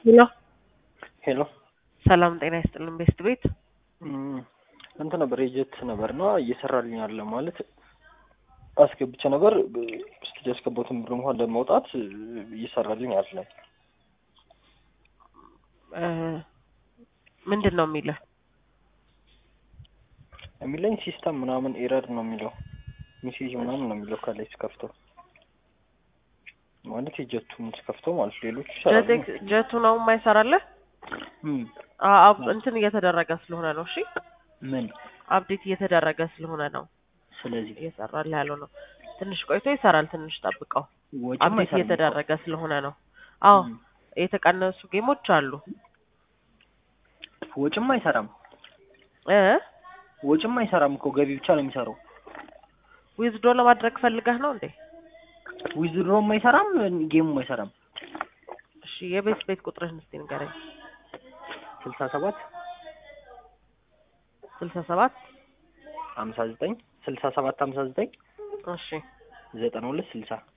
ሄሎ ሄሎ ሰላም ጤና ይስጥልን ቤስት ቤት እንትን ነበር የጀት ነበርና እየሰራልኝ አለ ማለት አስገብቼ ነበር እስቲ ያስገባሁትን ብር እንኳን ለማውጣት እየሰራልኝ አለ። ምንድነው የሚለው? የሚለኝ ሲስተም ምናምን ኤረር ነው የሚለው ሜሴጅ ምናምን ነው የሚለው ካለች ከፍቶ ማለት የጀቱን ከፍቶ ማለት ሌሎች ይሰራሉ። ጀቱ ነው የማይሰራልህ? እንትን እየተደረገ ስለሆነ ነው። እሺ ምን አፕዴት እየተደረገ ስለሆነ ነው። ስለዚህ እየሰራል ያለው ነው። ትንሽ ቆይቶ ይሰራል። ትንሽ ጠብቀው። አፕዴት እየተደረገ ስለሆነ ነው። አዎ የተቀነሱ ጌሞች አሉ። ወጭም አይሰራም ወጭም አይሰራም እኮ ገቢ ብቻ ነው የሚሰራው። ዊዝድሮ ለማድረግ ፈልገህ ነው እንዴ? ዊዝድሮም አይሰራም ጌሙም አይሰራም። እሺ የቤት ቁጥርህን እስቲ ንገረኝ። 67 67 59 67 59 እሺ 92 60